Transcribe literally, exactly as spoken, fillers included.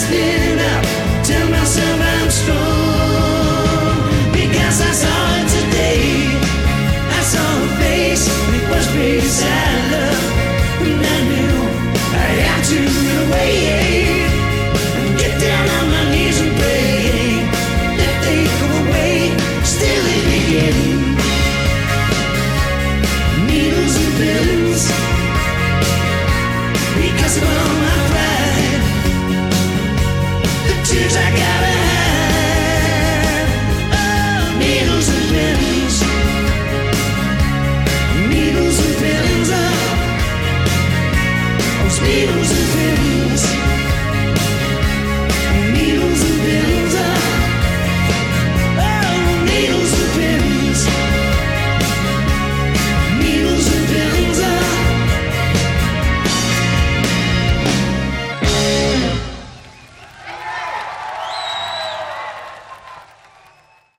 stand up, tell myself I'm strong. Because I saw it today, I saw a face, and it was face I love. And I knew I had to run away and get down on my knees and pray that they go away, still they begin. Needles and pills, because of all my pride, the tears I got